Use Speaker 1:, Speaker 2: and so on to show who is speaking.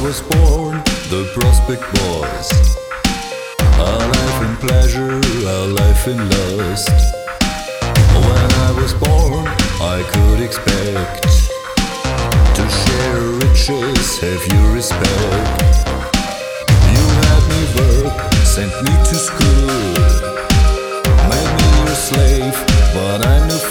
Speaker 1: was born, the prospect was a life in pleasure, a life in lust. When I was born, I could expect to share riches, have your respect. You had me work, sent me to school, made me your slave, but I knew